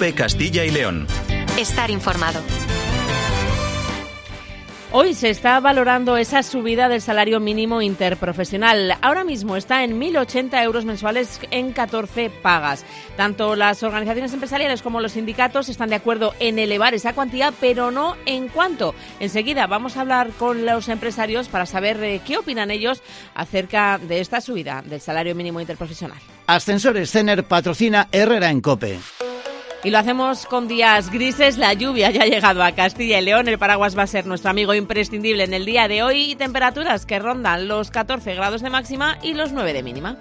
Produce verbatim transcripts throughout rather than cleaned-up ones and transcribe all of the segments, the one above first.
COPE Castilla y León. Estar informado. Hoy se está valorando esa subida del salario mínimo interprofesional. Ahora mismo está en mil ochenta euros mensuales en catorce pagas. Tanto las organizaciones empresariales como los sindicatos están de acuerdo en elevar esa cuantía, pero no en cuánto. Enseguida vamos a hablar con los empresarios para saber eh, qué opinan ellos acerca de esta subida del salario mínimo interprofesional. Ascensores Cener patrocina Herrera en COPE. Y lo hacemos con días grises, la lluvia ya ha llegado a Castilla y León, el paraguas va a ser nuestro amigo imprescindible en el día de hoy y temperaturas que rondan los catorce grados de máxima y los nueve de mínima.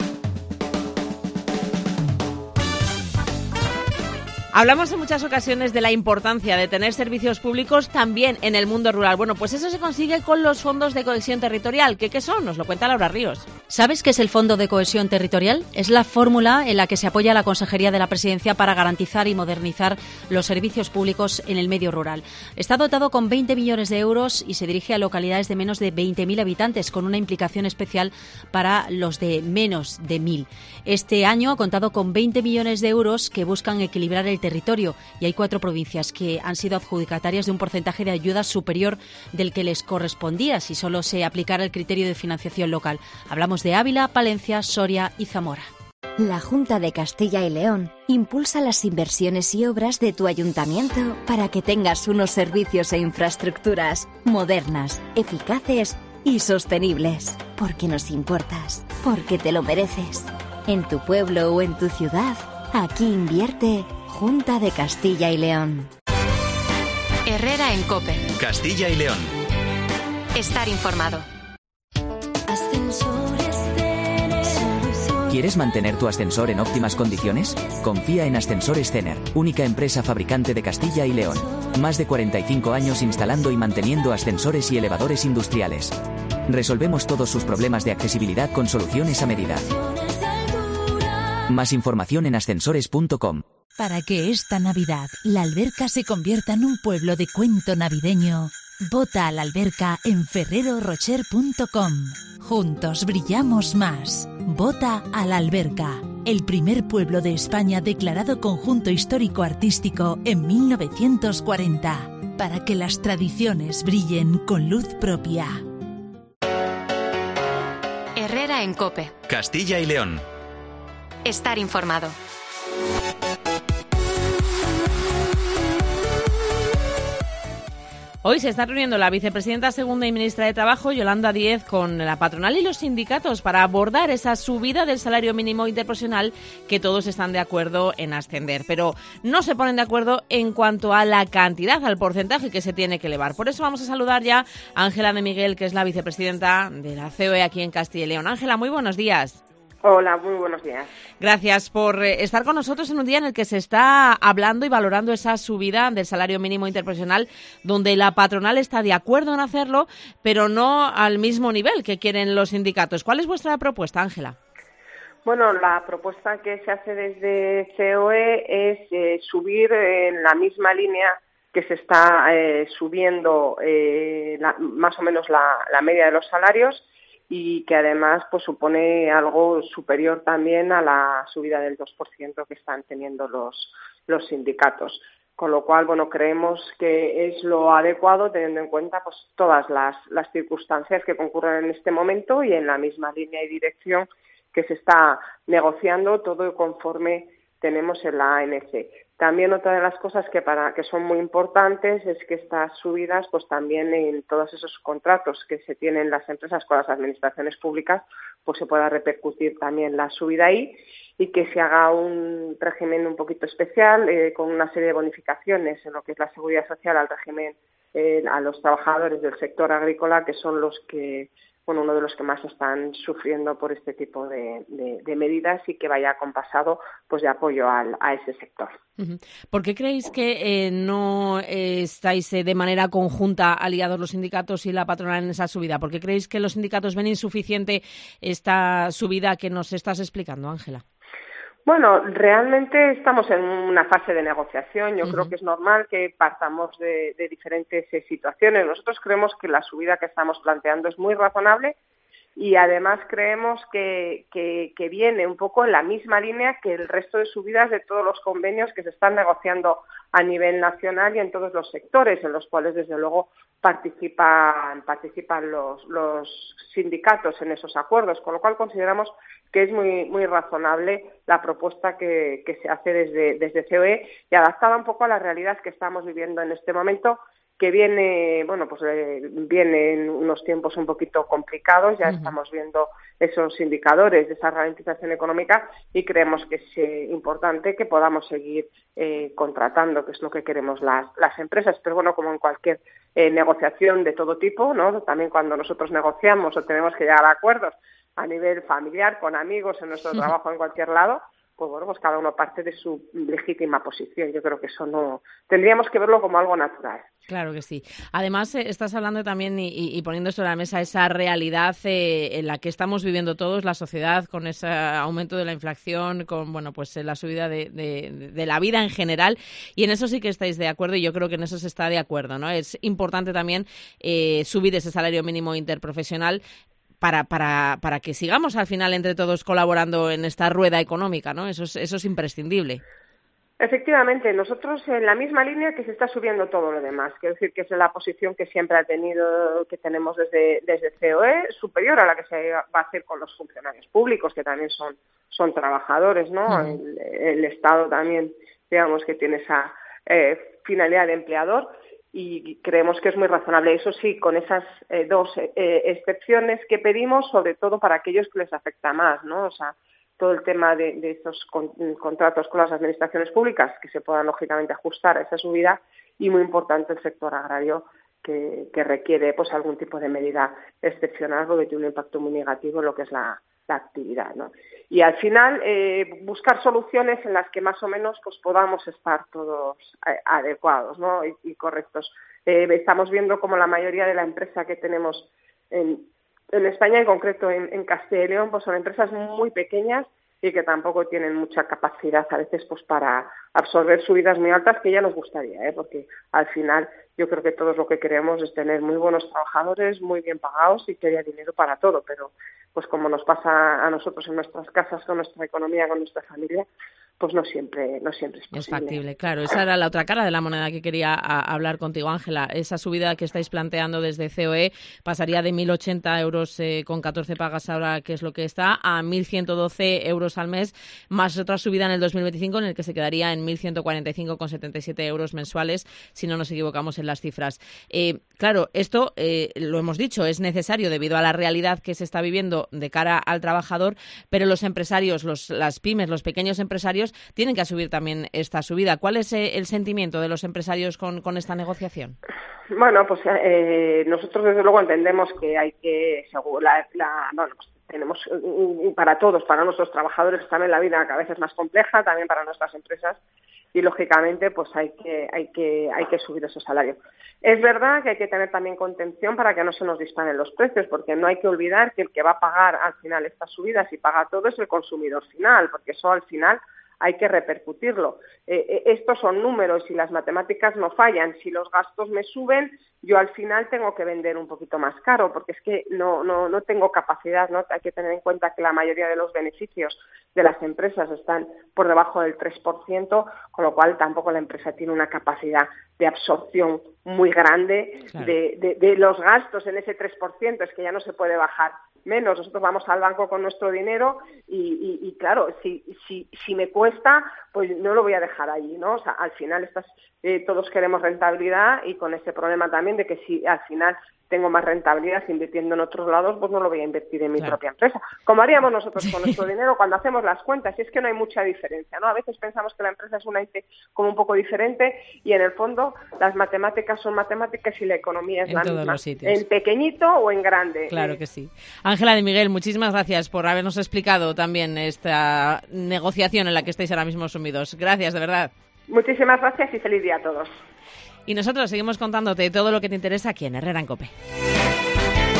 Hablamos en muchas ocasiones de la importancia de tener servicios públicos también en el mundo rural. Bueno, pues eso se consigue con los fondos de cohesión territorial. ¿Qué, qué son? Nos lo cuenta Laura Ríos. ¿Sabes qué es el Fondo de Cohesión Territorial? Es la fórmula en la que se apoya la Consejería de la Presidencia para garantizar y modernizar los servicios públicos en el medio rural. Está dotado con veinte millones de euros y se dirige a localidades de menos de veinte mil habitantes, con una implicación especial para los de menos de mil. Este año ha contado con veinte millones de euros que buscan equilibrar el territorio y hay cuatro provincias que han sido adjudicatarias de un porcentaje de ayudas superior del que les correspondía si solo se aplicara el criterio de financiación local. Hablamos de Ávila, Palencia, Soria y Zamora. La Junta de Castilla y León impulsa las inversiones y obras de tu ayuntamiento para que tengas unos servicios e infraestructuras modernas, eficaces y sostenibles. Porque nos importas, porque te lo mereces. En tu pueblo o en tu ciudad, aquí invierte Junta de Castilla y León. Herrera en COPE. Castilla y León. Estar informado. ¿Quieres mantener tu ascensor en óptimas condiciones? Confía en Ascensores Cener, única empresa fabricante de Castilla y León. Más de cuarenta y cinco años instalando y manteniendo ascensores y elevadores industriales. Resolvemos todos sus problemas de accesibilidad con soluciones a medida. Más información en ascensores punto com. Para que esta Navidad la Alberca se convierta en un pueblo de cuento navideño, vota a la Alberca en ferrero rocher punto com. Juntos brillamos más. Vota a la Alberca, el primer pueblo de España declarado conjunto histórico-artístico en mil novecientos cuarenta, para que las tradiciones brillen con luz propia. Herrera en COPE. Castilla y León. Estar informado. Hoy se está reuniendo la vicepresidenta segunda y ministra de Trabajo, Yolanda Díez, con la patronal y los sindicatos para abordar esa subida del salario mínimo interprofesional que todos están de acuerdo en ascender. Pero no se ponen de acuerdo en cuanto a la cantidad, al porcentaje que se tiene que elevar. Por eso vamos a saludar ya a Ángela de Miguel, que es la vicepresidenta de la C O E aquí en Castilla y León. Ángela, muy buenos días. Hola, muy buenos días. Gracias por estar con nosotros en un día en el que se está hablando y valorando esa subida del salario mínimo interprofesional, donde la patronal está de acuerdo en hacerlo, pero no al mismo nivel que quieren los sindicatos. ¿Cuál es vuestra propuesta, Ángela? Bueno, la propuesta que se hace desde C O E es eh, subir en la misma línea que se está eh, subiendo eh, la, más o menos la, la media de los salarios, y que además pues supone algo superior también a la subida del dos por ciento que están teniendo los, los sindicatos. Con lo cual, bueno, creemos que es lo adecuado teniendo en cuenta pues todas las, las circunstancias que concurren en este momento y en la misma línea y dirección que se está negociando todo conforme tenemos en la A N C. También otra de las cosas que para que son muy importantes es que estas subidas, pues también en todos esos contratos que se tienen las empresas con las administraciones públicas, pues se pueda repercutir también la subida ahí y que se haga un régimen un poquito especial eh, con una serie de bonificaciones en lo que es la seguridad social al régimen eh, a los trabajadores del sector agrícola, que son los que bueno, uno de los que más están sufriendo por este tipo de, de, de medidas y que vaya acompasado pues de apoyo al, a ese sector. Uh-huh. ¿Por qué creéis que eh, no eh, estáis eh, de manera conjunta aliados los sindicatos y la patronal en esa subida? ¿Por qué creéis que los sindicatos ven insuficiente esta subida que nos estás explicando, Ángela? Bueno, realmente estamos en una fase de negociación. Yo uh-huh. creo que es normal que partamos de, de diferentes eh, situaciones. Nosotros creemos que la subida que estamos planteando es muy razonable y además creemos que, que, que viene un poco en la misma línea que el resto de subidas de todos los convenios que se están negociando a nivel nacional y en todos los sectores, en los cuales desde luego participan, participan los, los sindicatos en esos acuerdos, con lo cual consideramos que es muy, muy razonable la propuesta que, que se hace desde, desde C O E y adaptada un poco a la realidad que estamos viviendo en este momento, que viene, bueno, pues eh, vienen unos tiempos un poquito complicados, ya uh-huh. estamos viendo esos indicadores de esa ralentización económica y creemos que es eh, importante que podamos seguir eh, contratando, que es lo que queremos las, las empresas. Pero bueno, como en cualquier eh, negociación de todo tipo, ¿no? También cuando nosotros negociamos o tenemos que llegar a acuerdos a nivel familiar, con amigos, en nuestro trabajo, en cualquier lado, pues bueno, pues cada uno parte de su legítima posición. Yo creo que eso no... Tendríamos que verlo como algo natural. Claro que sí. Además, eh, estás hablando también y, y poniendo sobre la mesa esa realidad eh, en la que estamos viviendo todos, la sociedad, con ese aumento de la inflación, con bueno, pues eh, la subida de, de, de la vida en general. Y en eso sí que estáis de acuerdo y yo creo que en eso se está de acuerdo, ¿no? Es importante también eh, subir ese salario mínimo interprofesional para, para, para que sigamos al final entre todos colaborando en esta rueda económica, ¿no? Eso es, eso es imprescindible. Efectivamente, nosotros en la misma línea que se está subiendo todo lo demás. Quiero decir que es la posición que siempre ha tenido, que tenemos desde, desde C O E, superior a la que se va a hacer con los funcionarios públicos, que también son, son trabajadores, ¿no? Uh-huh. El, el Estado también, digamos, que tiene esa eh, finalidad de empleador y creemos que es muy razonable. Eso sí, con esas eh, dos eh, excepciones que pedimos, sobre todo para aquellos que les afecta más, ¿no? O sea, todo el tema de, de estos con, contratos con las administraciones públicas que se puedan lógicamente ajustar a esa subida y muy importante el sector agrario que, que requiere pues algún tipo de medida excepcional porque tiene un impacto muy negativo en lo que es la, la actividad, ¿no? Y al final eh, buscar soluciones en las que más o menos pues podamos estar todos eh, adecuados, ¿no? y, y correctos. Eh, estamos viendo como la mayoría de la empresa que tenemos en En España, en concreto en, en Castilla y León, pues son empresas muy pequeñas y que tampoco tienen mucha capacidad a veces pues para absorber subidas muy altas que ya nos gustaría, ¿eh? Porque al final yo creo que todos lo que queremos es tener muy buenos trabajadores, muy bien pagados y que haya dinero para todo, pero pues como nos pasa a nosotros en nuestras casas, con nuestra economía, con nuestra familia, pues no siempre, no siempre es posible. Es factible, claro. Esa era la otra cara de la moneda que quería a, hablar contigo, Ángela. Esa subida que estáis planteando desde C O E pasaría de mil ochenta euros eh, con catorce pagas ahora, que es lo que está, a mil ciento doce euros al mes, más otra subida en el dos mil veinticinco en el que se quedaría en mil ciento cuarenta y cinco con setenta y siete euros mensuales, si no nos equivocamos en las cifras. Eh, claro, esto, eh, lo hemos dicho, es necesario debido a la realidad que se está viviendo de cara al trabajador, pero los empresarios, los, las pymes, los pequeños empresarios tienen que asumir también esta subida. ¿Cuál es eh, el sentimiento de los empresarios con, con esta negociación? Bueno, pues eh, nosotros desde luego entendemos que hay que la, la bueno, pues tenemos para todos, para nuestros trabajadores también la vida cada vez es más compleja, también para nuestras empresas y lógicamente pues hay que hay que hay que subir esos salarios. Es verdad que hay que tener también contención para que no se nos disparen los precios, porque no hay que olvidar que el que va a pagar al final estas subidas y paga todo es el consumidor final, porque eso al final hay que repercutirlo. Eh, estos son números y las matemáticas no fallan. Si los gastos me suben, yo al final tengo que vender un poquito más caro, porque es que no, no, no tengo capacidad, ¿no? Hay que tener en cuenta que la mayoría de los beneficios de las empresas están por debajo del tres por ciento, con lo cual tampoco la empresa tiene una capacidad de absorción muy grande claro. de, de, de los gastos en ese tres por ciento. Es que ya no se puede bajar menos. Nosotros vamos al banco con nuestro dinero y, y, y claro, si, si, si me cuesta, pues no lo voy a dejar allí, ¿no? O sea, al final estas, eh, todos queremos rentabilidad y con ese problema también de que si al final tengo más rentabilidad invirtiendo en otros lados, pues no lo voy a invertir en mi claro. propia empresa. Como haríamos nosotros con nuestro dinero cuando hacemos las cuentas, y es que no hay mucha diferencia, ¿no? A veces pensamos que la empresa es una ente como un poco diferente y en el fondo las matemáticas son matemáticas y la economía es en la todos misma. Los sitios. En pequeñito o en grande. Claro eh. que sí. Ángela de Miguel, muchísimas gracias por habernos explicado también esta negociación en la que estáis ahora mismo sumidos. Gracias, de verdad. Muchísimas gracias y feliz día a todos. Y nosotros seguimos contándote todo lo que te interesa aquí en Herrera en COPE.